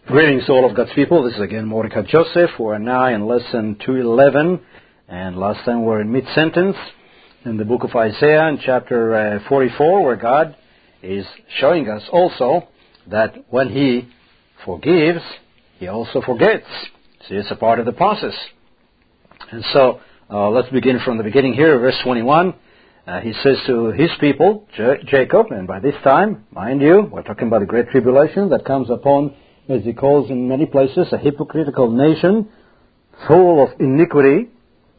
Greetings to all of God's people. This is again Mordecai Joseph. We're now in lesson 211, and last time we're in mid-sentence in the book of Isaiah in chapter 44, where God is showing us also that when He forgives, He also forgets. See, it's a part of the process. And so, let's begin from the beginning here, verse 21. He says to His people, Jacob, and by this time, mind you, we're talking about the great tribulation that comes upon, as He calls in many places, a hypocritical nation, full of iniquity,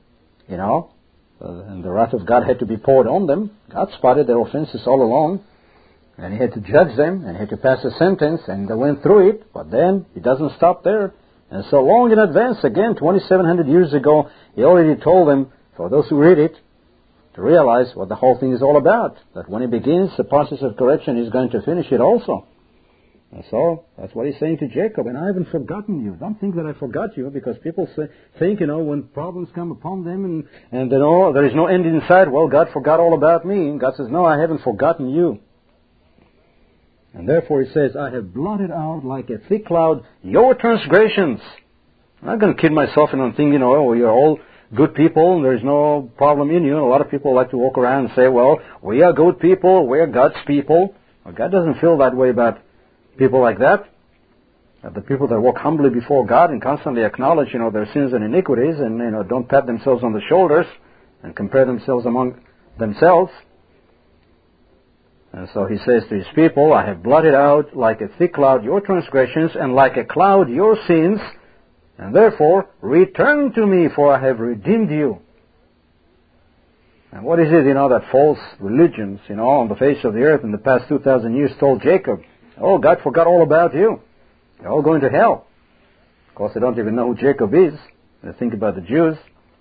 and the wrath of God had to be poured on them. God spotted their offenses all along, and He had to judge them, and He had to pass a sentence, and they went through it, but then He doesn't stop there. And so long in advance, again, 2,700 years ago, He already told them, for those who read it, to realize what the whole thing is all about, that when He begins the process of correction, He's going to finish it also. And so, that's what He's saying to Jacob, and I haven't forgotten you. Don't think that I forgot you, because people think, when problems come upon them, and there is no end in sight, well, God forgot all about me. And God says, no, I haven't forgotten you. And therefore He says, I have blotted out like a thick cloud your transgressions. I'm not going to kid myself and think, you're all good people and there's no problem in you. And a lot of people like to walk around and say, well, we are good people, we are God's people. Well, God doesn't feel that way about people like that. The people that walk humbly before God and constantly acknowledge, their sins and iniquities and, don't pat themselves on the shoulders and compare themselves among themselves. And so He says to His people, I have blotted out like a thick cloud your transgressions and like a cloud your sins, and therefore return to me, for I have redeemed you. And what is it, that false religions, on the face of the earth in the past 2,000 years told Jacob? Oh, God forgot all about you. You're all going to hell. Of course, they don't even know who Jacob is. They think about the Jews.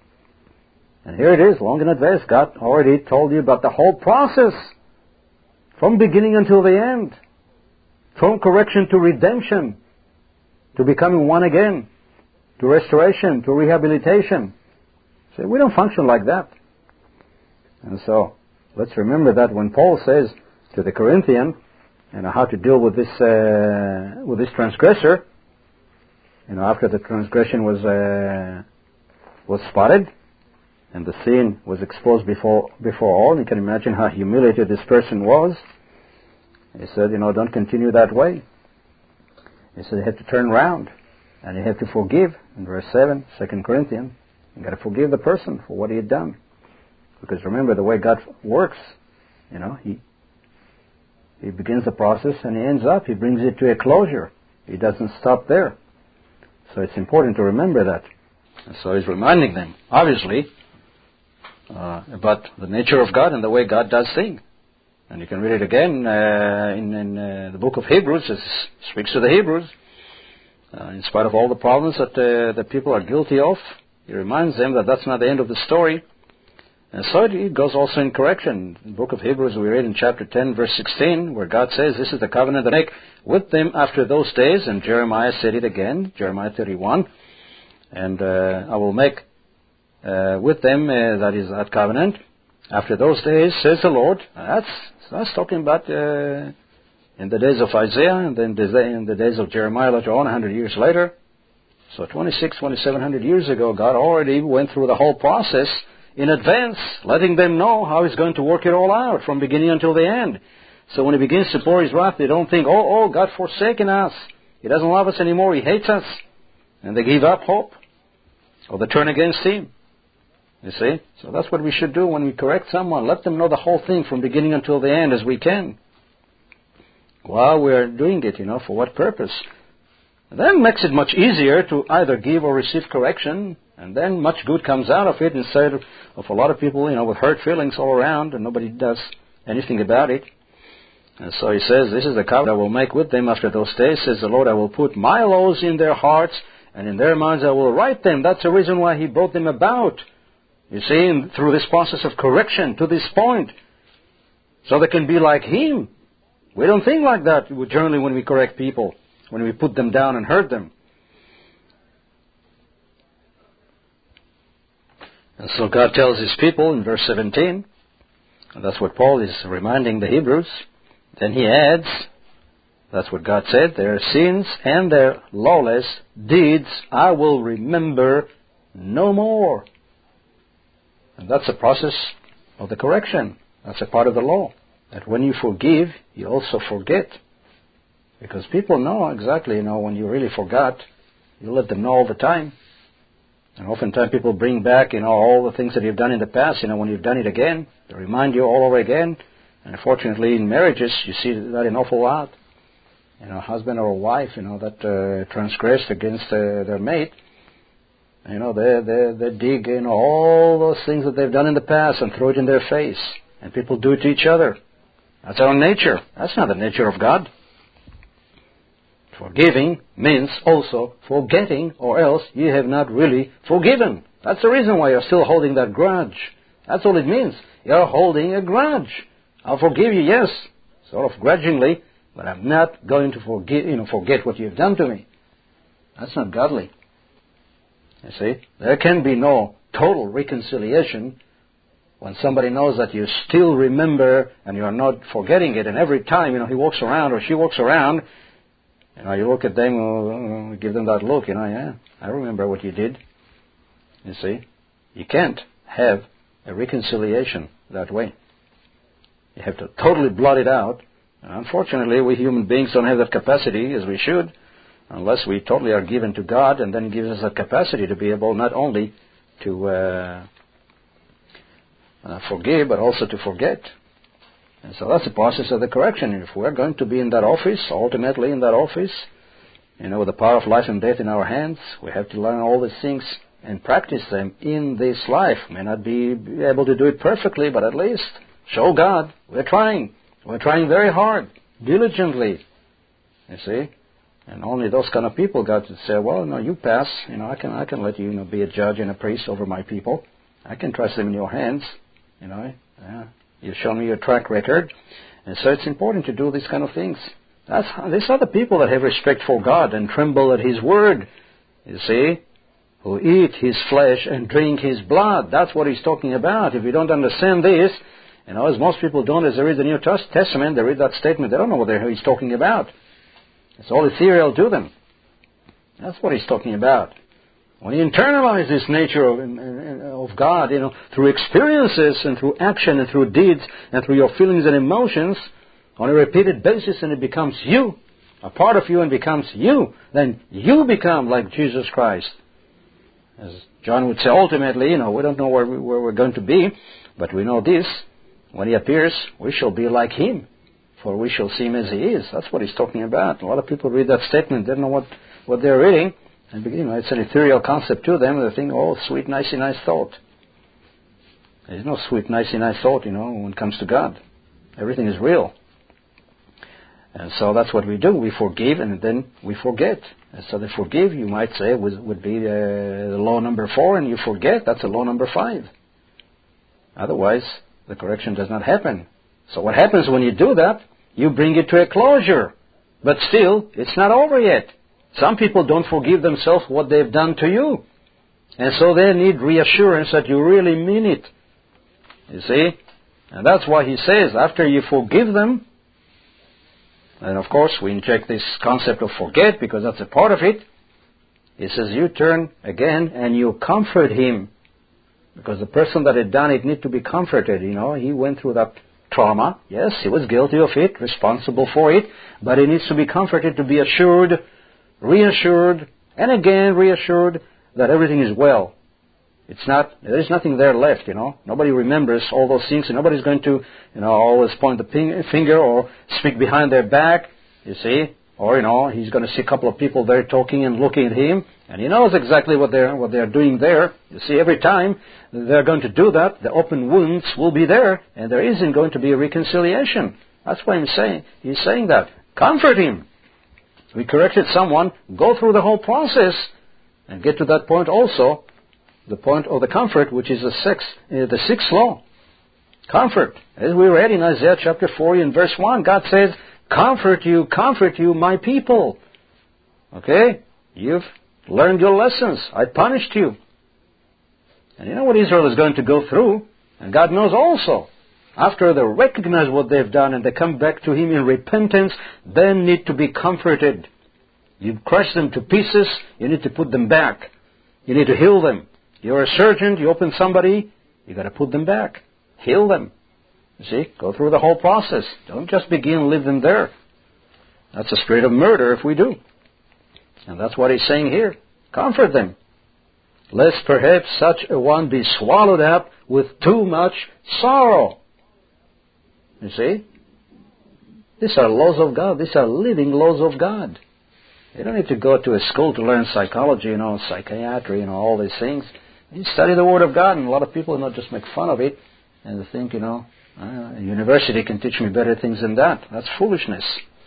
And here it is, long in advance, God already told you about the whole process, from beginning until the end, from correction to redemption, to becoming one again, to restoration, to rehabilitation. So we don't function like that. And so, let's remember that when Paul says to the Corinthian, how to deal with this transgressor, after the transgression was spotted, and the sin was exposed before all. You can imagine how humiliated this person was. He said, don't continue that way. He said you have to turn around, and you have to forgive. In verse 7, 2 Corinthians, you've got to forgive the person for what he had done. Because remember, the way God works, He begins the process and He ends up, He brings it to a closure. He doesn't stop there. So it's important to remember that. And so He's reminding them, obviously, about the nature of God and the way God does things. And you can read it again in the book of Hebrews. It speaks to the Hebrews. In spite of all the problems that people are guilty of, He reminds them that that's not the end of the story. And so it goes also in correction. In the book of Hebrews, we read in chapter 10, verse 16, where God says, this is the covenant that I make with them after those days. And Jeremiah said it again, Jeremiah 31. And I will make with them, that is that covenant, after those days, says the Lord. That's talking about in the days of Isaiah, and then in the days of Jeremiah later on, 100 years later. So 2,700 years ago, God already went through the whole process in advance, letting them know how He's going to work it all out from beginning until the end. So when He begins to pour His wrath, they don't think, oh, God forsaken us. He doesn't love us anymore. He hates us. And they give up hope. Or they turn against Him. You see? So that's what we should do when we correct someone. Let them know the whole thing from beginning until the end as we can. While we're doing it, for what purpose? And then it makes it much easier to either give or receive correction, and then much good comes out of it instead of a lot of people, with hurt feelings all around and nobody does anything about it. And so He says, this is the covenant I will make with them after those days, says the Lord, I will put my laws in their hearts, and in their minds I will write them. That's the reason why He brought them about. You see, through this process of correction to this point. So they can be like Him. We don't think like that generally when we correct people, when we put them down and hurt them. And so God tells His people in verse 17, and that's what Paul is reminding the Hebrews. Then he adds, That's what God said. Their sins and their lawless deeds I will remember no more. And that's a process of the correction. That's a part of the law. That when you forgive, you also forget. Because people know exactly, when you really forgot, you let them know all the time. And oftentimes people bring back, all the things that you've done in the past, when you've done it again, they remind you all over again. And unfortunately in marriages, you see that an awful lot. A husband or a wife, that transgressed against their mate, they dig in all those things that they've done in the past and throw it in their face. And people do it to each other. That's our nature. That's not the nature of God. Forgiving means also forgetting, or else you have not really forgiven. That's the reason why you're still holding that grudge. That's all it means. You're holding a grudge. I'll forgive you, yes, sort of grudgingly, but I'm not going to forget what you've done to me. That's not godly. You see, there can be no total reconciliation when somebody knows that you still remember and you're not forgetting it. And every time, he walks around or she walks around, you look at them, give them that look, yeah, I remember what you did. You see, you can't have a reconciliation that way. You have to totally blot it out. And unfortunately, we human beings don't have that capacity as we should, unless we totally are given to God, and then He gives us that capacity to be able not only to forgive, but also to forget. And so that's the process of the correction. And if we're going to be in that office, ultimately in that office, with the power of life and death in our hands, we have to learn all these things and practice them in this life. May not be able to do it perfectly, but at least show God we're trying. We're trying very hard, diligently. You see? And only those kind of people got to say, well, no, you pass. I can let you, be a judge and a priest over my people. I can trust them in your hands. Yeah. You've shown me your track record. And so it's important to do these kind of things. These are the people that have respect for God and tremble at His word. You see? Who eat His flesh and drink His blood. That's what He's talking about. If you don't understand this, as most people don't, as they read the New Testament, they read that statement, they don't know what He's talking about. It's all ethereal to them. That's what He's talking about. When you internalize this nature of God, through experiences and through action and through deeds and through your feelings and emotions on a repeated basis, and it becomes you, a part of you, and becomes you, then you become like Jesus Christ. As John would say, ultimately, we don't know where we're going to be, but we know this. When He appears, we shall be like Him, for we shall see Him as He is. That's what He's talking about. A lot of people read that statement, they don't know what they're reading, and it's an ethereal concept to them, and they think, oh, sweet, nicey, nice thought. There's no sweet, nicey, nice thought, when it comes to God. Everything is real. And so that's what we do. We forgive, and then we forget. And so the forgive, you might say, would be the law number 4, and you forget, that's the law number 5. Otherwise, the correction does not happen. So what happens when you do that? You bring it to a closure. But still, it's not over yet. Some people don't forgive themselves what they've done to you. And so they need reassurance that you really mean it. You see? And that's why He says, after you forgive them, and of course we inject this concept of forget, because that's a part of it. He says, you turn again and you comfort him. Because the person that had done it needs to be comforted, He went through that trauma. Yes, he was guilty of it, responsible for it, but he needs to be comforted, to be assured, reassured, and again reassured that everything is well. There is nothing there left, Nobody remembers all those things, and nobody's going to, always point the finger or speak behind their back, you see. Or, he's going to see a couple of people there talking and looking at him, and he knows exactly what they're doing there. You see, every time they're going to do that, the open wounds will be there, and there isn't going to be a reconciliation. That's why he's saying that. Comfort him. We corrected someone, go through the whole process, and get to that point also, the point of the comfort, which is the sixth law. Comfort. As we read in Isaiah chapter 40 and verse 1, God says, comfort you, my people. Okay? You've learned your lessons. I punished you. And you know what Israel is going to go through? And God knows also. after they recognize what they've done and they come back to Him in repentance, they need to be comforted. You've crushed them to pieces, you need to put them back. You need to heal them. You're a surgeon, you open somebody, you've got to put them back. Heal them. You see, go through the whole process. Don't just begin and leave them there. That's a spirit of murder if we do. And that's what He's saying here. Comfort them, lest perhaps such a one be swallowed up with too much sorrow. You see? These are laws of God. These are living laws of God. You don't need to go to a school to learn psychology, psychiatry, all these things. You study the Word of God, and a lot of people just make fun of it, and they think, a university can teach me better things than that. That's foolishness.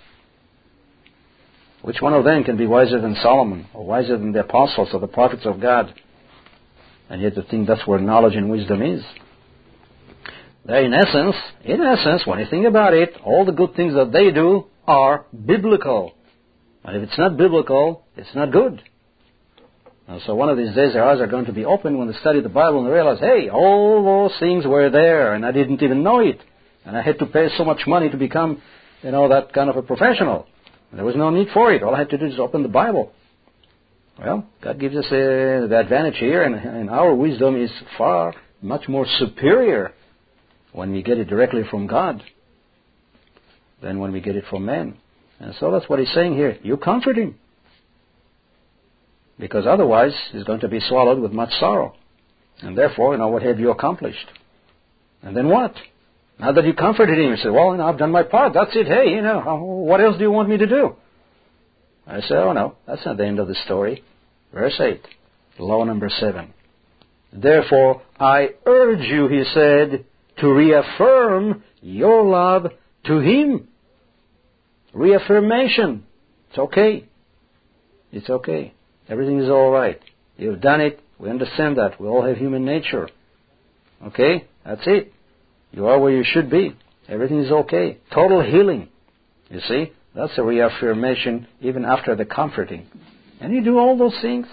Which one of them can be wiser than Solomon, or wiser than the apostles or the prophets of God? And yet to think that's where knowledge and wisdom is. They're in essence, when you think about it, all the good things that they do are biblical. And if it's not biblical, it's not good. And so one of these days their eyes are going to be open when they study the Bible and they realize, hey, all those things were there and I didn't even know it. And I had to pay so much money to become, that kind of a professional. There was no need for it. All I had to do is open the Bible. Well, God gives us the advantage here, and our wisdom is far, much more superior when we get it directly from God than when we get it from man. And so that's what He's saying here. You comfort him. Because otherwise, he's going to be swallowed with much sorrow. And therefore, what have you accomplished? And then what? Now that you comforted him, you say, well, I've done my part. That's it. Hey, what else do you want me to do? I say, oh no, that's not the end of the story. Verse 8, law number 7. Therefore, I urge you, he said, to reaffirm your love to him. Reaffirmation. It's okay. It's okay. Everything is all right. You've done it. We understand that. We all have human nature. Okay? That's it. You are where you should be. Everything is okay. Total healing. You see? That's a reaffirmation even after the comforting. And you do all those things.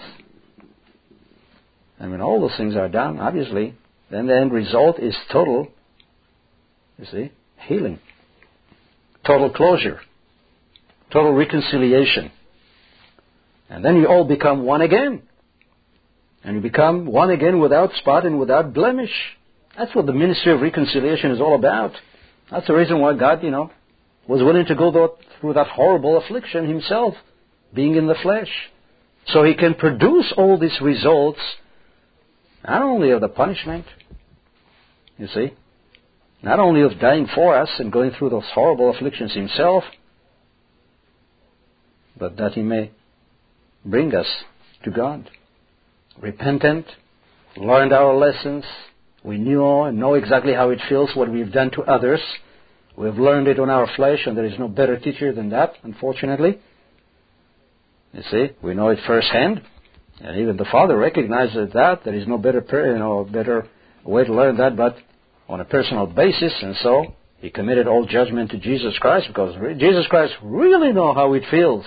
And when all those things are done, obviously, then the end result is total, healing. Total closure. Total reconciliation. And then you all become one again. And you become one again without spot and without blemish. That's what the ministry of reconciliation is all about. That's the reason why God, was willing to go through that horrible affliction himself, being in the flesh. So he can produce all these results, not only of the punishment, not only of dying for us and going through those horrible afflictions himself, but that he may bring us to God. Repentant, learned our lessons. We know exactly how it feels, what we've done to others. We've learned it on our flesh, and there is no better teacher than that, unfortunately. You see, we know it firsthand. And even the Father recognizes that. There is no better way to learn that but on a personal basis. And so he committed all judgment to Jesus Christ, because Jesus Christ really knows how it feels.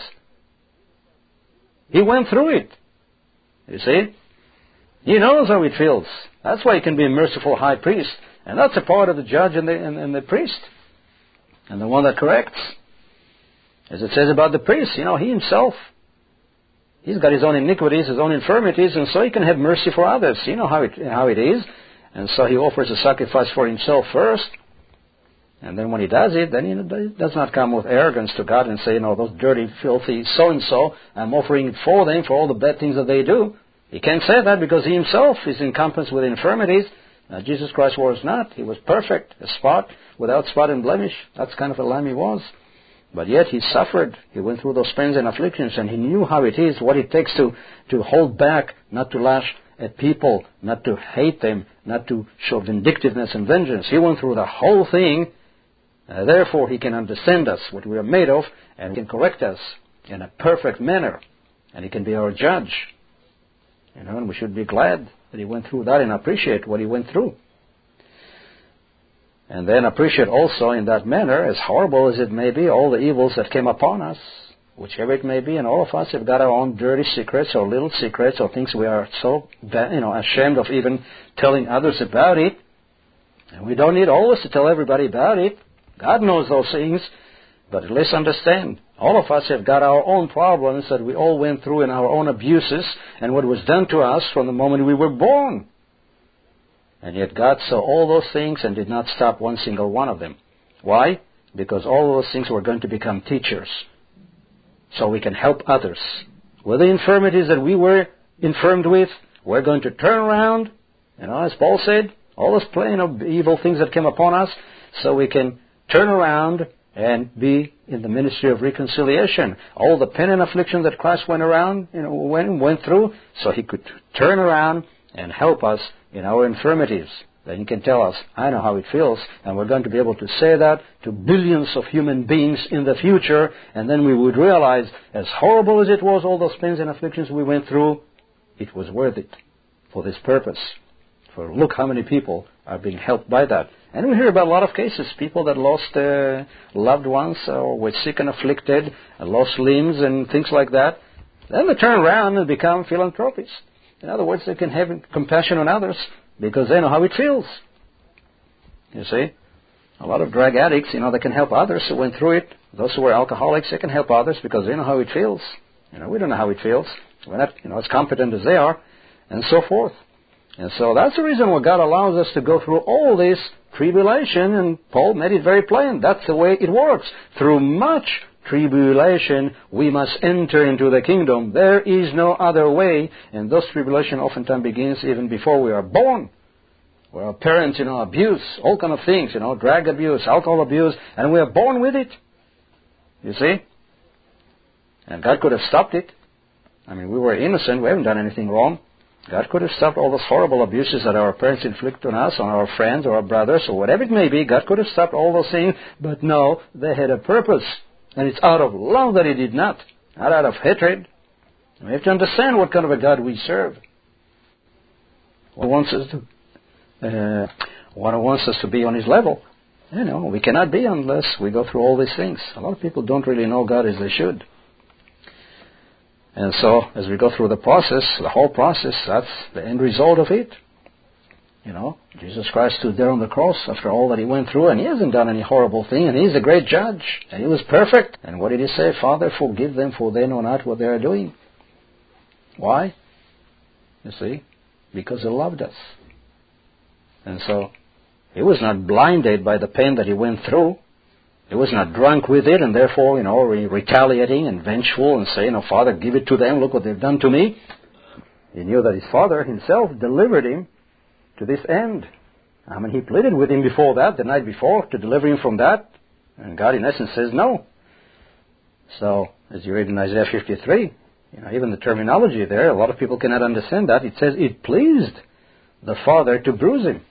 He went through it. You see? He knows how it feels. That's why he can be a merciful high priest. And that's a part of the judge and the priest. And the one that corrects. As it says about the priest, he himself, he's got his own iniquities, his own infirmities, and so he can have mercy for others. You know how it is. And so he offers a sacrifice for himself first. And then when he does it, then he does not come with arrogance to God and say, those dirty, filthy so-and-so, I'm offering it for them for all the bad things that they do. He can't say that because he himself is encompassed with infirmities. Now, Jesus Christ was not. He was perfect, without spot and blemish. That's kind of a lamb he was. But yet he suffered. He went through those pains and afflictions, and he knew how it is, what it takes to hold back, not to lash at people, not to hate them, not to show vindictiveness and vengeance. He went through the whole thing. Therefore, he can understand us, what we are made of, and he can correct us in a perfect manner. And he can be our judge. And we should be glad that he went through that and appreciate what he went through. And then appreciate also in that manner, as horrible as it may be, all the evils that came upon us, whichever it may be, and all of us have got our own dirty secrets or little secrets or things we are so ashamed of even telling others about it. And we don't need always to tell everybody about it. God knows those things. But let's understand, all of us have got our own problems that we all went through in our own abuses and what was done to us from the moment we were born. And yet God saw all those things and did not stop one single one of them. Why? Because all those things were going to become teachers. So we can help others. With the infirmities that we were infirmed with, we're going to turn around, as Paul said, all those plain of evil things that came upon us, so we can turn around and be in the ministry of reconciliation. All the pain and affliction that Christ went through, so He could turn around and help us in our infirmities. Then He can tell us, I know how it feels, and we're going to be able to say that to billions of human beings in the future, and then we would realize, as horrible as it was, all those pains and afflictions we went through, it was worth it for this purpose. For look how many people are being helped by that. And we hear about a lot of cases, people that lost loved ones or were sick and afflicted, and lost limbs and things like that. Then they turn around and become philanthropists. In other words, they can have compassion on others because they know how it feels. You see? A lot of drug addicts, they can help others who went through it. Those who were alcoholics, they can help others because they know how it feels. We don't know how it feels. We're not, as competent as they are, and so forth. And so that's the reason why God allows us to go through all this tribulation, and Paul made it very plain. That's the way it works. Through much tribulation, we must enter into the kingdom. There is no other way, and those tribulation oftentimes begins even before we are born. Where our parents, abuse, all kind of things, drug abuse, alcohol abuse, and we are born with it. You see? And God could have stopped it. We were innocent, we haven't done anything wrong. God could have stopped all those horrible abuses that our parents inflict on us, on our friends or our brothers, or whatever it may be. God could have stopped all those things, but no, they had a purpose. And it's out of love that He did not out of hatred. We have to understand what kind of a God we serve. What wants us to be on His level. We cannot be unless we go through all these things. A lot of people don't really know God as they should. And so, as we go through the process, the whole process, that's the end result of it. Jesus Christ stood there on the cross after all that He went through, and He hasn't done any horrible thing, and He's a great judge, and He was perfect. And what did He say? Father, forgive them, for they know not what they are doing. Why? You see? Because He loved us. And so, He was not blinded by the pain that He went through. He was not drunk with it and therefore, retaliating and vengeful and saying, Father, give it to them, look what they've done to me. He knew that His Father Himself delivered Him to this end. He pleaded with Him before that, the night before, to deliver Him from that. And God, in essence, says no. So, as you read in Isaiah 53, even the terminology there, a lot of people cannot understand that. It says, it pleased the Father to bruise Him.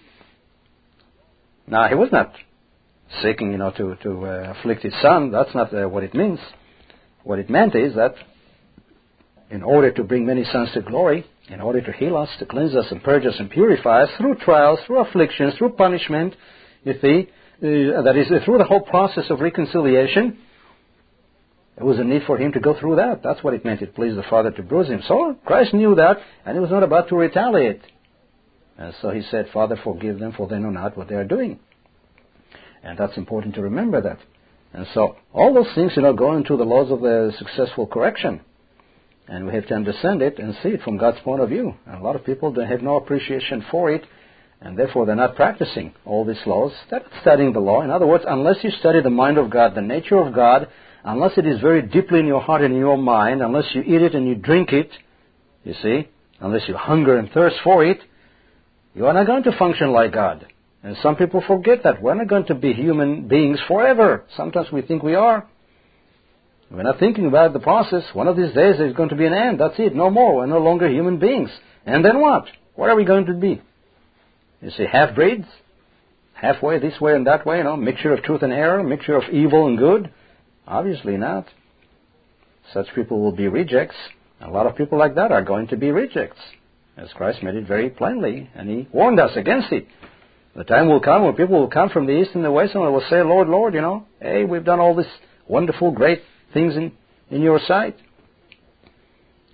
Now, He was not seeking, to afflict His Son. That's not what it means. What it meant is that in order to bring many sons to glory, in order to heal us, to cleanse us and purge us and purify us through trials, through afflictions, through punishment, you see, that is through the whole process of reconciliation, there was a need for Him to go through that. That's what it meant. It pleased the Father to bruise Him. So Christ knew that, and He was not about to retaliate. And so He said, Father, forgive them, for they know not what they are doing. And that's important to remember that. And so all those things, go into the laws of the successful correction. And we have to understand it and see it from God's point of view. And a lot of people, they have no appreciation for it, and therefore they're not practicing all these laws. They're not studying the law. In other words, unless you study the mind of God, the nature of God, unless it is very deeply in your heart and in your mind, unless you eat it and you drink it, you see, unless you hunger and thirst for it, you are not going to function like God. And some people forget that. We're not going to be human beings forever. Sometimes we think we are. We're not thinking about the process. One of these days there's going to be an end. That's it. No more. We're no longer human beings. And then what? What are we going to be? You see, half-breeds? Halfway, this way and that way, mixture of truth and error, mixture of evil and good? Obviously not. Such people will be rejects. A lot of people like that are going to be rejects. As Christ made it very plainly, and He warned us against it. The time will come when people will come from the east and the west and they will say, Lord, Lord, hey, we've done all these wonderful, great things in your sight.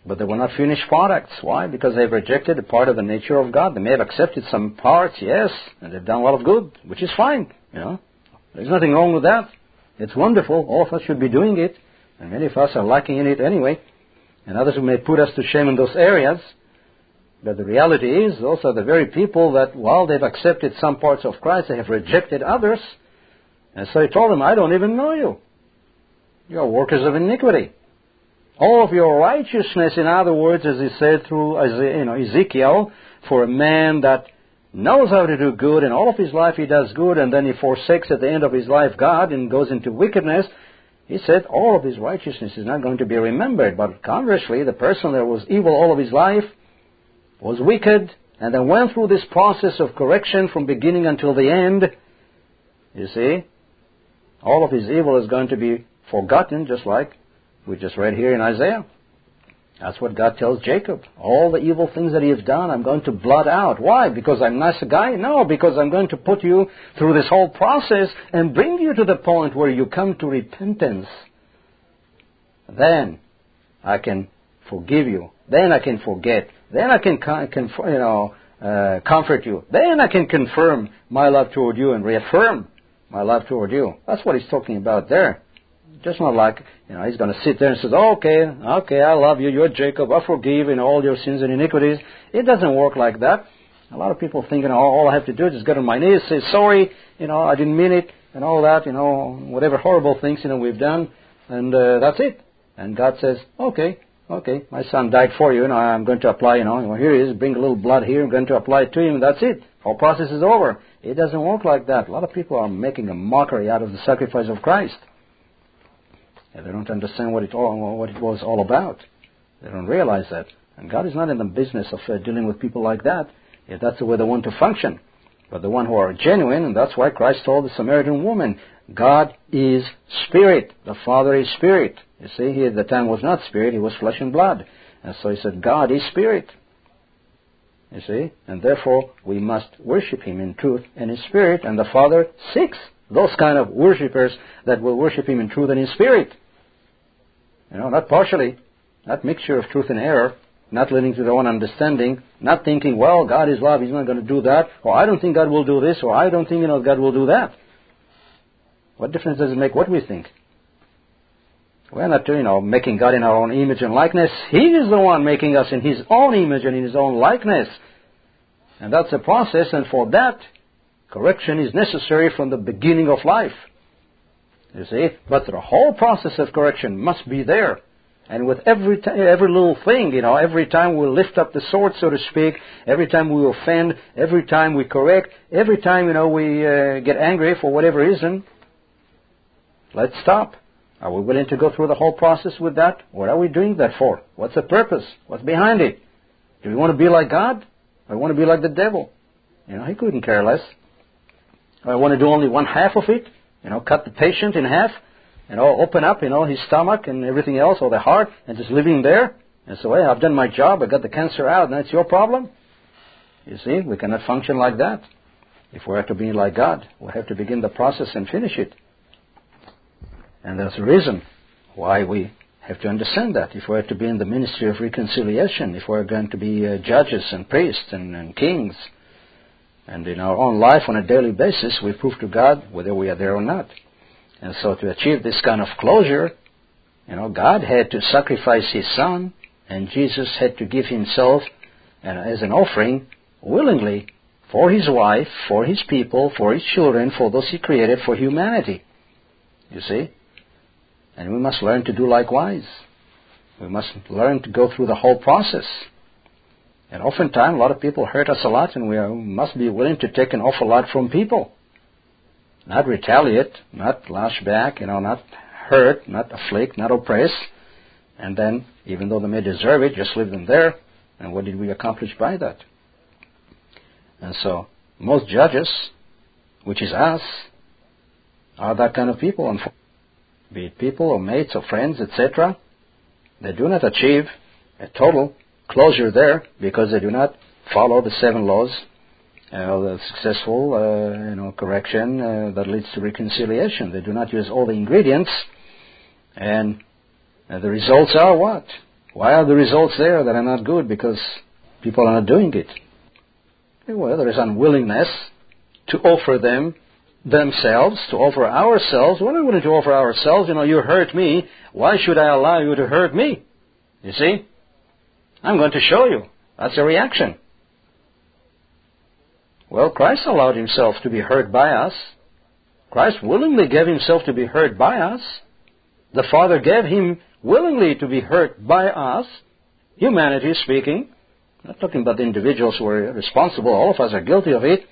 But they were not finished products. Why? Because they've rejected a part of the nature of God. They may have accepted some parts, yes, and they've done a lot of good, which is fine. There's nothing wrong with that. It's wonderful. All of us should be doing it, and many of us are lacking in it anyway. And others who may put us to shame in those areas. But the reality is, those are the very people that, while they've accepted some parts of Christ, they have rejected others. And so he told them, I don't even know you. You are workers of iniquity. All of your righteousness, in other words, as he said through Ezekiel, for a man that knows how to do good, and all of his life he does good, and then he forsakes at the end of his life God and goes into wickedness, he said all of his righteousness is not going to be remembered. But conversely, the person that was evil all of his life, was wicked, and then went through this process of correction from beginning until the end, you see, all of his evil is going to be forgotten, just like we just read here in Isaiah. That's what God tells Jacob. All the evil things that he has done, I'm going to blot out. Why? Because I'm a nice guy? No, because I'm going to put you through this whole process and bring you to the point where you come to repentance. Then I can forgive you. Then I can forget. Then I can comfort you. Then I can confirm my love toward you and reaffirm my love toward you. That's what he's talking about there. Just not like, he's going to sit there and say, okay, I love you, you're Jacob, I forgive all your sins and iniquities. It doesn't work like that. A lot of people think, all I have to do is just get on my knees, say sorry, I didn't mean it, and all that, whatever horrible things, we've done, and that's it. And God says, okay, my son died for you, and I'm going to apply, here he is, bring a little blood here, I'm going to apply it to him, and that's it. Whole process is over. It doesn't work like that. A lot of people are making a mockery out of the sacrifice of Christ. They don't understand what it was all about. They don't realize that. And God is not in the business of dealing with people like that, if that's the way they want to function. But the one who are genuine, and that's why Christ told the Samaritan woman, God is spirit. The Father is spirit. You see, he at the time was not spirit, he was flesh and blood. And so he said, God is spirit. You see, and therefore we must worship him in truth and in spirit, and the Father seeks those kind of worshippers that will worship him in truth and in spirit. Not partially, not mixture of truth and error, not leaning to their own understanding, not thinking, well, God is love, he's not going to do that, or I don't think God will do this, or I don't think God will do that. What difference does it make what we think? We're not, making God in our own image and likeness. He is the one making us in his own image and in his own likeness. And that's a process, and for that, correction is necessary from the beginning of life. You see? But the whole process of correction must be there. And with every little thing, every time we lift up the sword, so to speak, every time we offend, every time we correct, every time, we get angry for whatever reason, let's stop. Are we willing to go through the whole process with that? What are we doing that for? What's the purpose? What's behind it? Do we want to be like God? Or want to be like the devil? He couldn't care less. I want to do only one half of it. Cut the patient in half, open up, his stomach and everything else, or the heart, and just leave him there. And so, hey, I've done my job, I got the cancer out, and that's your problem. You see, we cannot function like that. If we are to be like God, we have to begin the process and finish it. And that's the reason why we have to understand that. If we are to be in the ministry of reconciliation, if we are going to be judges and priests and kings, and in our own life on a daily basis, we prove to God whether we are there or not. And so to achieve this kind of closure, God had to sacrifice his son, and Jesus had to give himself as an offering willingly for his wife, for his people, for his children, for those he created, for humanity. You see? And we must learn to do likewise. We must learn to go through the whole process. And oftentimes, a lot of people hurt us a lot, and we must be willing to take an awful lot from people. Not retaliate, not lash back, not hurt, not afflict, not oppress. And then, even though they may deserve it, just leave them there. And what did we accomplish by that? And so, most judges, which is us, are that kind of people. And be it people or mates or friends, etc., they do not achieve a total closure there because they do not follow the 7 laws, the successful correction that leads to reconciliation. They do not use all the ingredients, and the results are what? Why are the results there that are not good? Because people are not doing it. Well, there is unwillingness to offer themselves, to offer ourselves. We're not willing to offer ourselves. You hurt me. Why should I allow you to hurt me? You see? I'm going to show you. That's a reaction. Well, Christ allowed himself to be hurt by us. Christ willingly gave himself to be hurt by us. The Father gave him willingly to be hurt by us, humanity speaking. I'm not talking about the individuals who are responsible. All of us are guilty of it.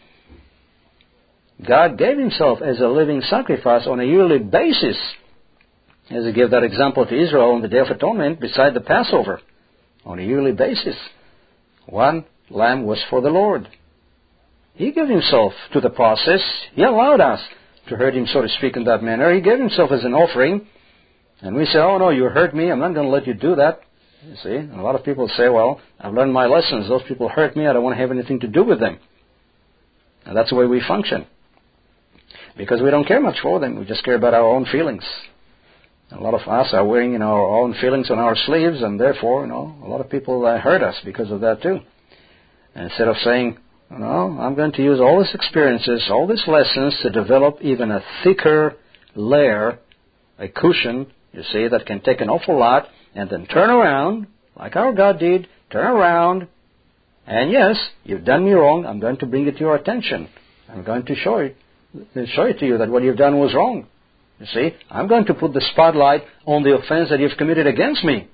God gave himself as a living sacrifice on a yearly basis, as he gave that example to Israel on the Day of Atonement beside the Passover. On a yearly basis, one lamb was for the Lord. He gave himself to the process. He allowed us to hurt him, so to speak, in that manner. He gave himself as an offering. And we say, oh no, you hurt me, I'm not going to let you do that. You see, and a lot of people say, well, I've learned my lessons. Those people hurt me, I don't want to have anything to do with them. And that's the way we function. Because we don't care much for them, we just care about our own feelings. And a lot of us are wearing our own feelings on our sleeves, and therefore, a lot of people hurt us because of that too. And instead of saying, I'm going to use all these experiences, all these lessons to develop even a thicker layer, a cushion, you see, that can take an awful lot, and then turn around, like our God did, turn around, and yes, you've done me wrong, I'm going to bring it to your attention. I'm going to show it to you that what you've done was wrong. You see, I'm going to put the spotlight on the offense that you've committed against me.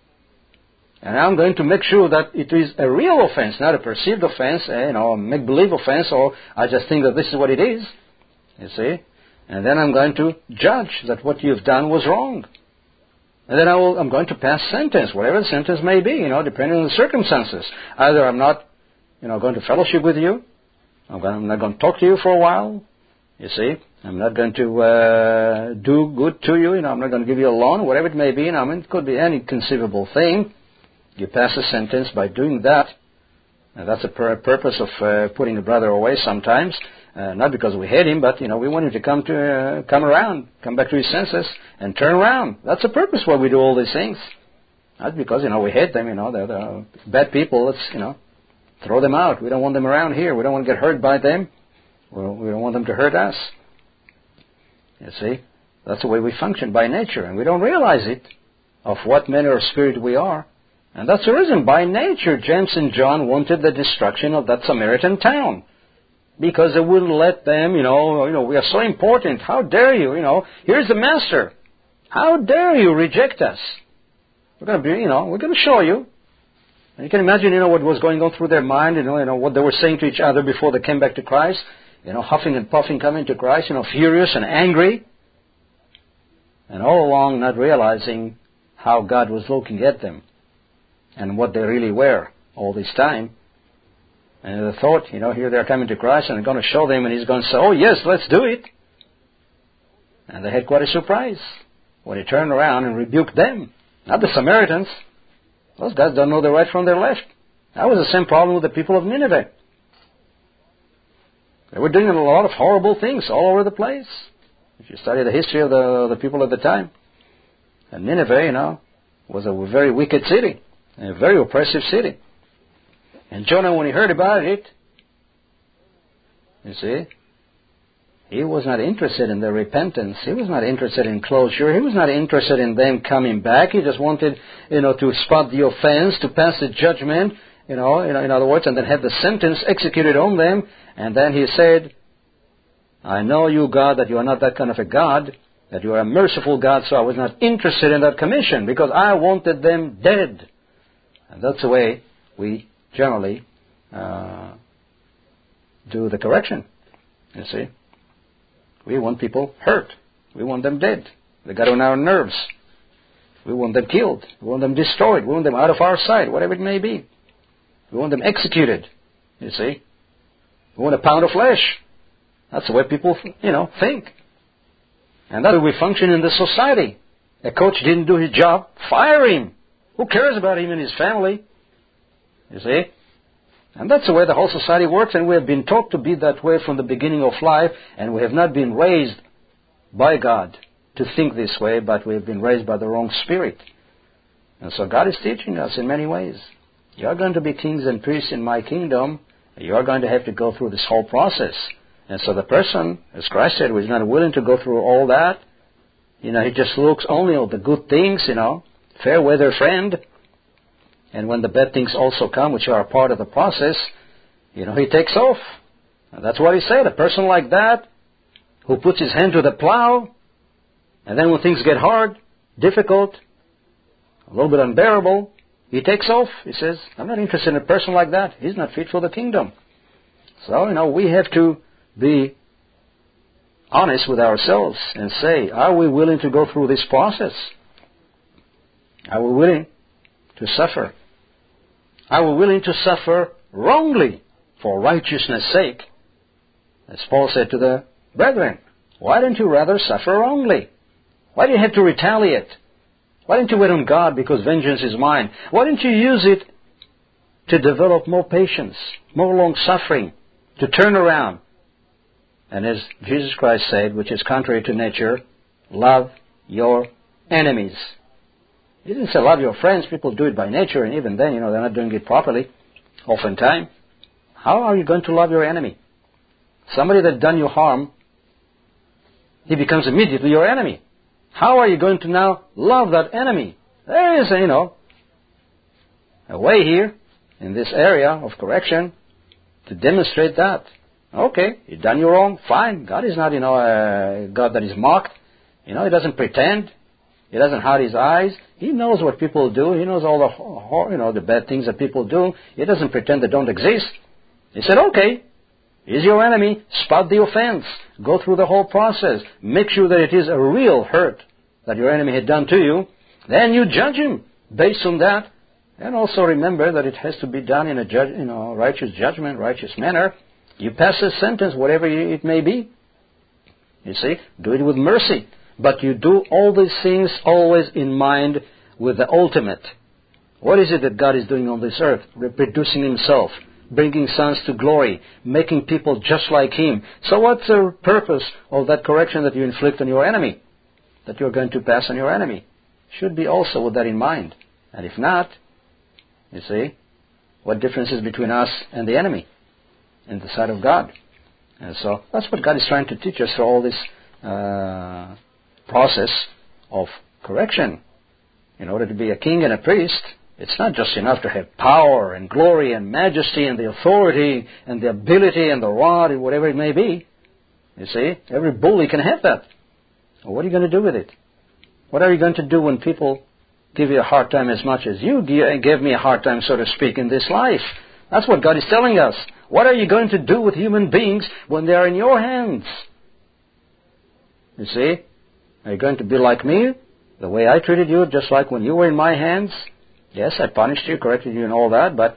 And I'm going to make sure that it is a real offense, not a perceived offense, a make-believe offense, or I just think that this is what it is. You see? And then I'm going to judge that what you've done was wrong. And then I'm going to pass sentence, whatever the sentence may be, depending on the circumstances. Either I'm not, going to fellowship with you, I'm not going to talk to you for a while, you see. I'm not going to do good to you, I'm not going to give you a loan, whatever it may be. It could be any conceivable thing. You pass a sentence by doing that. And that's the purpose of putting a brother away sometimes. Not because we hate him, but, we want him to come around, come back to his senses, and turn around. That's the purpose why we do all these things. Not because, we hate them, they're bad people. Let's, throw them out. We don't want them around here. We don't want to get hurt by them. We don't want them to hurt us. You see, that's the way we function by nature, and we don't realize it, of what manner of spirit we are. And that's the reason, by nature, James and John wanted the destruction of that Samaritan town. Because they wouldn't let them, we are so important. How dare you, here's the master. How dare you reject us? We're going to show you. And you can imagine, what was going on through their mind, what they were saying to each other before they came back to Christ. Huffing and puffing coming to Christ, furious and angry. And all along not realizing how God was looking at them and what they really were all this time. And they thought, here they're coming to Christ and they're going to show them, and he's going to say, oh yes, let's do it. And they had quite a surprise when he turned around and rebuked them, not the Samaritans. Those guys don't know their right from their left. That was the same problem with the people of Nineveh. They were doing a lot of horrible things all over the place. If you study the history of the people at the time. And Nineveh, was a very wicked city, a very oppressive city. And Jonah, when he heard about it, you see, he was not interested in their repentance. He was not interested in closure. He was not interested in them coming back. He just wanted, to spot the offense, to pass the judgment, in other words, and then have the sentence executed on them. And then he said, I know you, God, that you are not that kind of a God, that you are a merciful God, so I was not interested in that commission because I wanted them dead. And that's the way we generally do the correction, you see. We want people hurt. We want them dead. They got on our nerves. We want them killed. We want them destroyed. We want them out of our sight, whatever it may be. We want them executed, you see. We want a pound of flesh. That's the way people, think. And that's the way we function in the society. A coach didn't do his job, fire him. Who cares about him and his family? You see? And that's the way the whole society works, and we have been taught to be that way from the beginning of life, and we have not been raised by God to think this way, but we have been raised by the wrong spirit. And so God is teaching us in many ways. You are going to be kings and priests in my kingdom. You are going to have to go through this whole process. And so the person, as Christ said, who is not willing to go through all that, he just looks only at the good things, fair weather friend. And when the bad things also come, which are a part of the process, he takes off. And that's what he said. A person like that, who puts his hand to the plow, and then when things get hard, difficult, a little bit unbearable, he takes off. He says, I'm not interested in a person like that. He's not fit for the kingdom. So, we have to be honest with ourselves and say, are we willing to go through this process? Are we willing to suffer? Are we willing to suffer wrongly for righteousness' sake? As Paul said to the brethren, why don't you rather suffer wrongly? Why do you have to retaliate? Why don't you wait on God because vengeance is mine? Why don't you use it to develop more patience, more long-suffering, to turn around? And as Jesus Christ said, which is contrary to nature, love your enemies. He didn't say love your friends. People do it by nature, and even then, they're not doing it properly, oftentimes. How are you going to love your enemy? Somebody that done you harm, he becomes immediately your enemy. How are you going to now love that enemy? There is, a way here, in this area of correction, to demonstrate that. Okay, you've done you wrong, fine. God is not, a God that is mocked. He doesn't pretend. He doesn't hide his eyes. He knows what people do. He knows all the bad things that people do. He doesn't pretend they don't exist. He said, okay, he's your enemy. Spot the offense. Go through the whole process. Make sure that it is a real hurt that your enemy had done to you. Then you judge him based on that. And also remember that it has to be done in a righteous judgment, righteous manner. You pass a sentence, whatever it may be. You see, do it with mercy. But you do all these things always in mind with the ultimate. What is it that God is doing on this earth? Reproducing Himself, bringing sons to glory, making people just like Him. So what's the purpose of that correction that you inflict on your enemy? That you're going to pass on your enemy? Should be also with that in mind. And if not, you see, what difference is between us and the enemy in the sight of God? And so that's what God is trying to teach us through all this process of correction. In order to be a king and a priest, it's not just enough to have power and glory and majesty and the authority and the ability and the rod and whatever it may be. You see, every bully can have that. Well, what are you going to do with it? What are you going to do when people give you a hard time as much as you gave me a hard time, so to speak, in this life? That's what God is telling us. What are you going to do with human beings when they are in your hands? You see? Are you going to be like me? The way I treated you, just like when you were in my hands? Yes, I punished you, corrected you and all that, but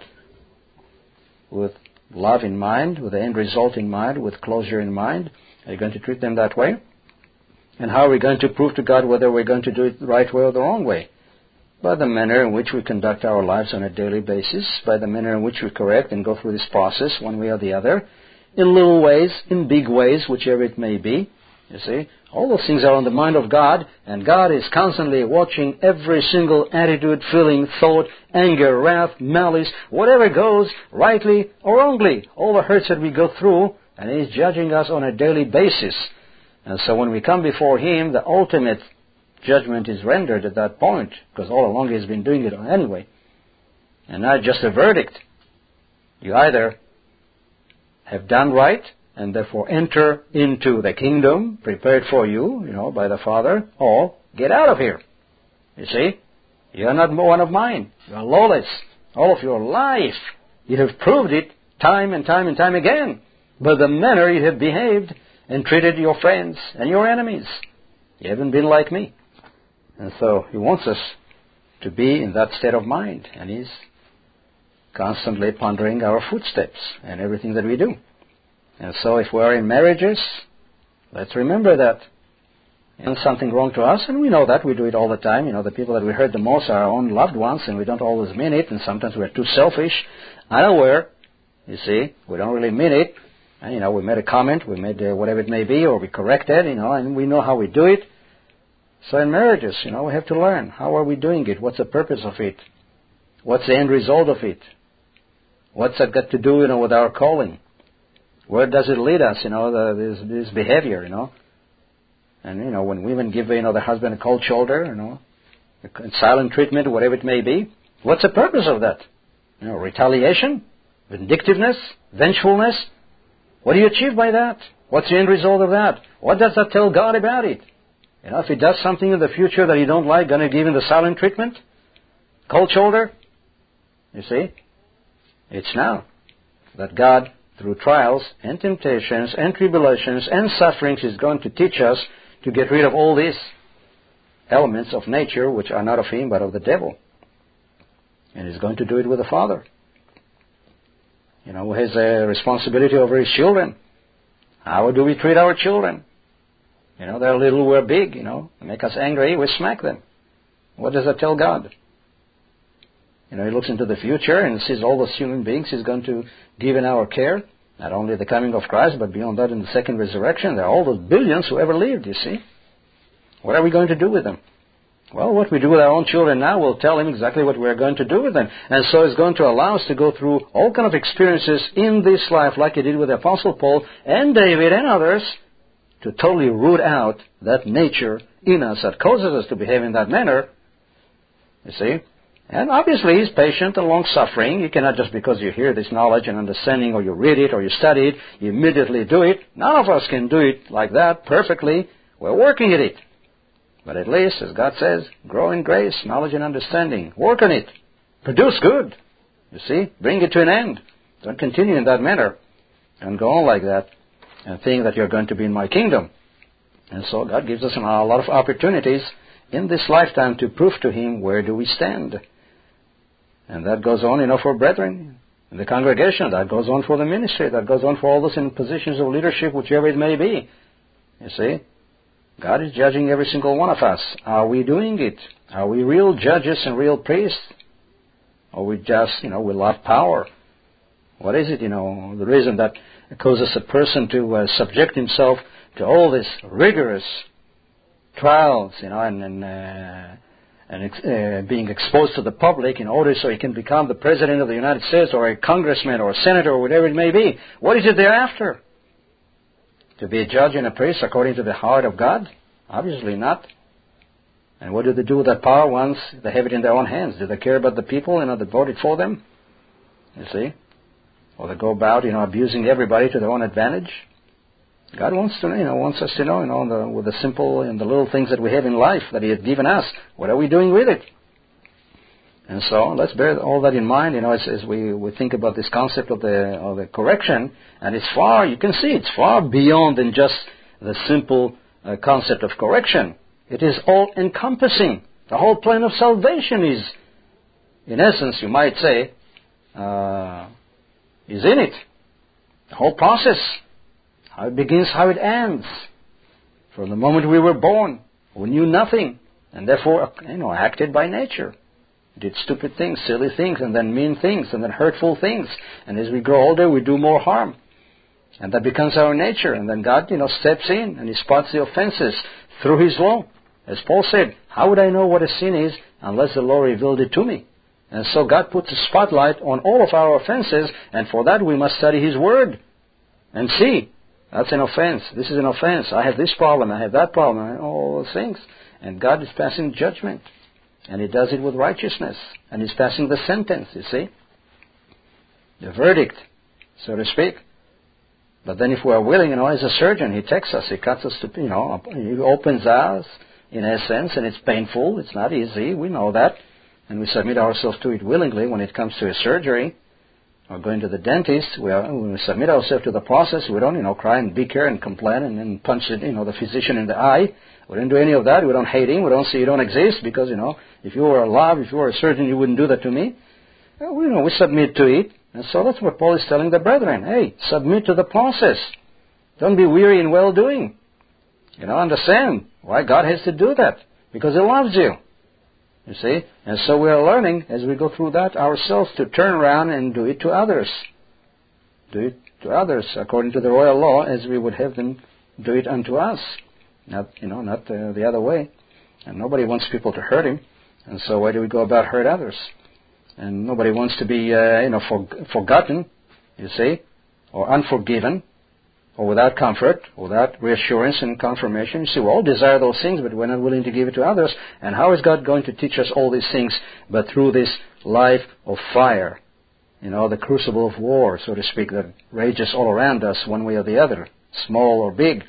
with love in mind, with the end result in mind, with closure in mind. Are you going to treat them that way? And how are we going to prove to God whether we're going to do it the right way or the wrong way? By the manner in which we conduct our lives on a daily basis, by the manner in which we correct and go through this process one way or the other, in little ways, in big ways, whichever it may be. You see, all those things are on the mind of God, and God is constantly watching every single attitude, feeling, thought, anger, wrath, malice, whatever goes, rightly or wrongly, all the hurts that we go through, and He is judging us on a daily basis. And so when we come before Him, the ultimate judgment is rendered at that point, because all along He has been doing it anyway. And not just a verdict. You either have done right, and therefore enter into the kingdom prepared for you, by the Father, or get out of here. You see? You are not one of mine. You are lawless. All of your life, you have proved it time and time and time again by the manner you have behaved and treated your friends and your enemies. You haven't been like me. And so He wants us to be in that state of mind, and He's constantly pondering our footsteps and everything that we do. And so if we are in marriages, let's remember that. And something wrong to us, and we know that, we do it all the time. The people that we hurt the most are our own loved ones, and we don't always mean it, and sometimes we're too selfish, unaware, you see, we don't really mean it. And, we made a comment, we made whatever it may be, or we corrected, and we know how we do it. So in marriages, we have to learn. How are we doing it? What's the purpose of it? What's the end result of it? What's that got to do, with our calling? Where does it lead us, this behavior, And, when women give, the husband a cold shoulder, silent treatment, whatever it may be, what's the purpose of that? Retaliation? Vindictiveness? Vengefulness? What do you achieve by that? What's the end result of that? What does that tell God about it? If he does something in the future that you don't like, going to give him the silent treatment? Cold shoulder? You see? It's now that God, through trials and temptations and tribulations and sufferings, is going to teach us to get rid of all these elements of nature which are not of him but of the devil. And he's going to do it with the Father. Who has a responsibility over his children. How do we treat our children? They're little, we're big, They make us angry, we smack them. What does that tell God? He looks into the future and sees all those human beings he's going to give in our care. Not only the coming of Christ, but beyond that in the second resurrection. There are all those billions who ever lived, you see. What are we going to do with them? Well, what we do with our own children now will tell him exactly what we're going to do with them. And so it's going to allow us to go through all kind of experiences in this life, like he did with the Apostle Paul and David and others, to totally root out that nature in us that causes us to behave in that manner. You see? And obviously he's patient and long-suffering. You cannot just because you hear this knowledge and understanding, or you read it, or you study it, you immediately do it. None of us can do it like that perfectly. We're working at it. But at least, as God says, grow in grace, knowledge, and understanding. Work on it. Produce good. You see? Bring it to an end. Don't continue in that manner. Don't go on like that and think that you're going to be in my kingdom. And so God gives us a lot of opportunities in this lifetime to prove to him where do we stand. And that goes on, for brethren in the congregation. That goes on for the ministry. That goes on for all those in positions of leadership, whichever it may be. You see? God is judging every single one of us. Are we doing it? Are we real judges and real priests? Or we just, we love power? What is it, the reason that causes a person to subject himself to all these rigorous trials, and being exposed to the public in order so he can become the President of the United States or a congressman or a senator or whatever it may be? What is it they're after? To be a judge and a priest according to the heart of God? Obviously not. And what do they do with that power once they have it in their own hands? Do they care about the people, that voted for them? You see? Or they go about, abusing everybody to their own advantage? God wants to, wants us to know, with the simple and the little things that we have in life that he has given us. What are we doing with it? And so let's bear all that in mind, as we think about this concept of the correction. And it's far, you can see, it's far beyond than just the simple concept of correction. It is all-encompassing. The whole plan of salvation is, in essence, you might say, is in it. The whole process. How it begins, how it ends. From the moment we were born, we knew nothing, and therefore, acted by nature. Did stupid things, silly things, and then mean things, and then hurtful things. And as we grow older, we do more harm. And that becomes our nature. And then God, steps in, and he spots the offenses through his law. As Paul said, how would I know what a sin is unless the law revealed it to me? And so God puts a spotlight on all of our offenses, and for that we must study his word and see. That's an offense. This is an offense. I have this problem. I have that problem. All those things. And God is passing judgment. And he does it with righteousness. And he's passing the sentence, you see. The verdict, so to speak. But then if we're willing, as a surgeon, he takes us. He cuts us to, he opens us, in essence, and it's painful. It's not easy. We know that. And we submit ourselves to it willingly when it comes to a surgery. Or going to the dentist, when we submit ourselves to the process, we don't, cry and bicker and complain and then punch the physician in the eye. We don't do any of that. We don't hate him. We don't say you don't exist because, if you were alive, if you were a surgeon, you wouldn't do that to me. We submit to it. And so that's what Paul is telling the brethren. Hey, submit to the process. Don't be weary in well-doing. Understand why God has to do that. Because he loves you. You see? And so we are learning, as we go through that ourselves, to turn around and do it to others. Do it to others according to the royal law, as we would have them do it unto us. Not the other way. And nobody wants people to hurt him. And so why do we go about hurt others? And nobody wants to be, forgotten, you see, or unforgiven, or without comfort, or without reassurance and confirmation. You see, we all desire those things, but we're not willing to give it to others. And how is God going to teach us all these things but through this life of fire? The crucible of war, so to speak, that rages all around us one way or the other, small or big.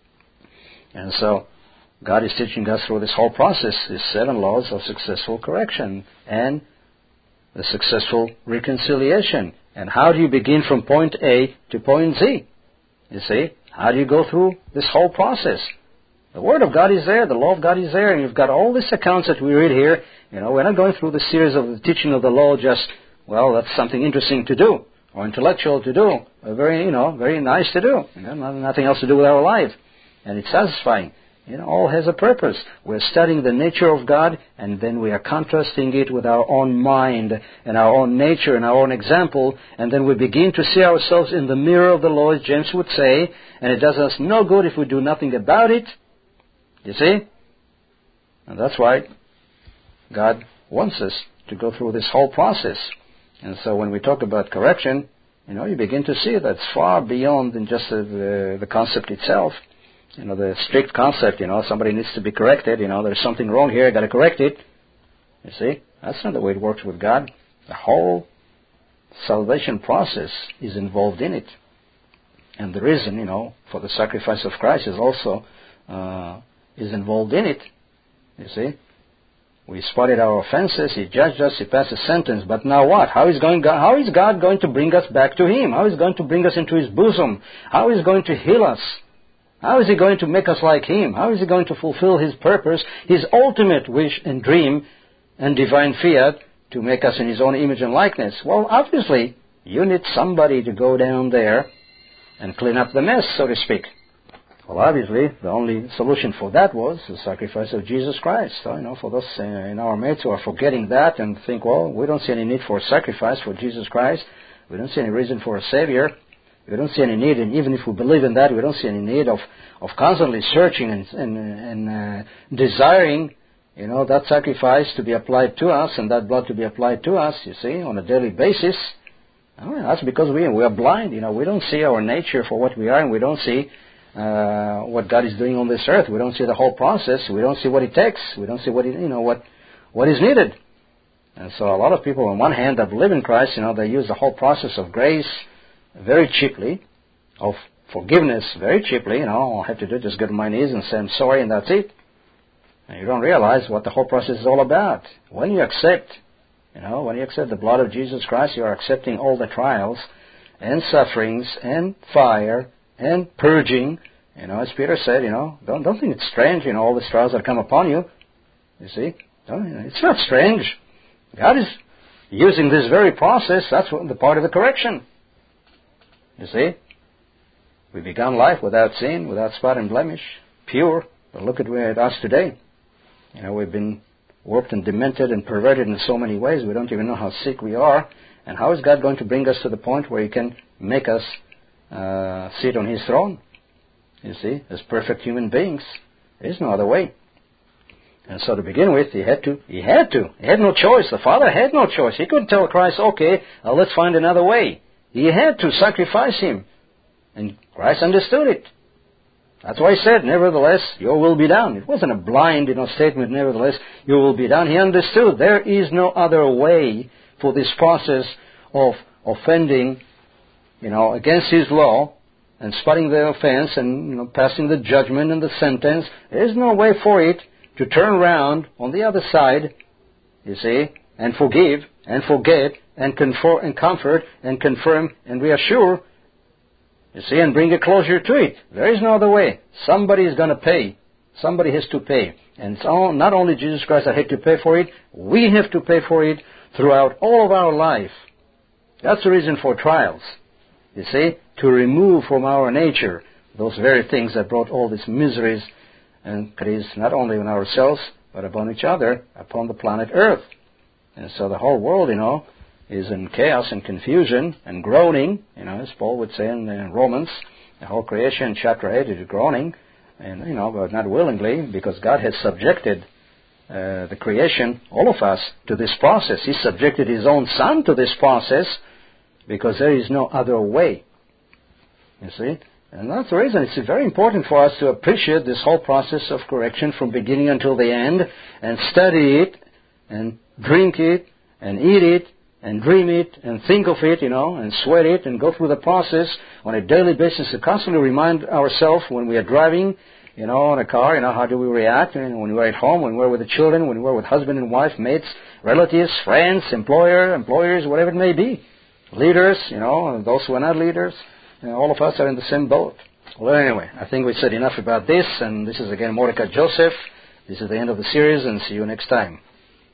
And so God is teaching us through this whole process, these 7 laws of successful correction and the successful reconciliation. And how do you begin from point A to point Z? You see, how do you go through this whole process? The Word of God is there, the law of God is there, and you've got all these accounts that we read here. We're not going through the series of the teaching of the law just, that's something interesting to do, or intellectual to do, or very nice to do. Nothing else to do with our life. And it's satisfying. All has a purpose. We're studying the nature of God, and then we are contrasting it with our own mind and our own nature and our own example, and then we begin to see ourselves in the mirror of the law, as James would say, and it does us no good if we do nothing about it. You see? And that's why God wants us to go through this whole process. And so when we talk about correction, you begin to see that it's far beyond than just the concept itself. The strict concept, somebody needs to be corrected, there's something wrong here, I've got to correct it. You see, that's not the way it works with God. The whole salvation process is involved in it. And the reason, for the sacrifice of Christ is also is involved in it. You see, we spotted our offenses, He judged us, He passed a sentence, but now what? How is God going to bring us back to Him? How is He going to bring us into His bosom? How is He going to heal us? How is He going to make us like Him? How is He going to fulfill His purpose, His ultimate wish and dream and divine fiat to make us in His own image and likeness? Well, obviously, you need somebody to go down there and clean up the mess, so to speak. Well, obviously, the only solution for that was the sacrifice of Jesus Christ. So, for those in our mates who are forgetting that and think, we don't see any need for a sacrifice for Jesus Christ. We don't see any reason for a Savior. We don't see any need, and even if we believe in that, we don't see any need of constantly searching and desiring, that sacrifice to be applied to us and that blood to be applied to us, you see, on a daily basis. That's because we are blind. We don't see our nature for what we are, and we don't see what God is doing on this earth. We don't see the whole process. We don't see what it takes. We don't see what is needed. And so a lot of people, on one hand, that believe in Christ, they use the whole process of grace very cheaply, of forgiveness very cheaply. All I have to do is just go to my knees and say I'm sorry, and that's it. And you don't realize what the whole process is all about. When you accept the blood of Jesus Christ, you are accepting all the trials and sufferings and fire and purging. As Peter said, don't think it's strange, all the trials that come upon you. You see, it's not strange. God is using this very process. That's the part of the correction. You see, we began life without sin, without spot and blemish, pure. But look at us today. We've been warped and demented and perverted in so many ways. We don't even know how sick we are. And how is God going to bring us to the point where He can make us sit on His throne? You see, as perfect human beings. There's no other way. And so to begin with, He had to. He had no choice. The Father had no choice. He couldn't tell Christ, okay, let's find another way. He had to sacrifice Him. And Christ understood it. That's why He said, nevertheless, your will be done. It wasn't a blind, statement, nevertheless, your will be done. He understood there is no other way for this process of offending, against His law and spotting the offense and, passing the judgment and the sentence. There is no way for it to turn around on the other side, you see, and forgive and forget and comfort and confirm and reassure, you see, and bring a closure to it. There is no other way. Somebody is going to pay. Somebody has to pay. And it's not only Jesus Christ that had to pay for it, we have to pay for it throughout all of our life. That's the reason for trials, you see, to remove from our nature those very things that brought all these miseries and crises not only on ourselves, but upon each other, upon the planet Earth. And so the whole world, is in chaos and confusion and groaning, as Paul would say in Romans. The whole creation, chapter 8, is groaning, and, but not willingly, because God has subjected the creation, all of us, to this process. He subjected His own Son to this process because there is no other way. You see? And that's the reason it's very important for us to appreciate this whole process of correction from beginning until the end, and study it, and drink it, and eat it, and dream it, and think of it, and sweat it, and go through the process on a daily basis to constantly remind ourselves when we are driving, in a car, how do we react, and when we're at home, when we're with the children, when we're with husband and wife, mates, relatives, friends, employers, whatever it may be. Leaders, those who are not leaders. All of us are in the same boat. Well, anyway, I think we said enough about this, and this is again Mordecai Joseph. This is the end of the series, and see you next time.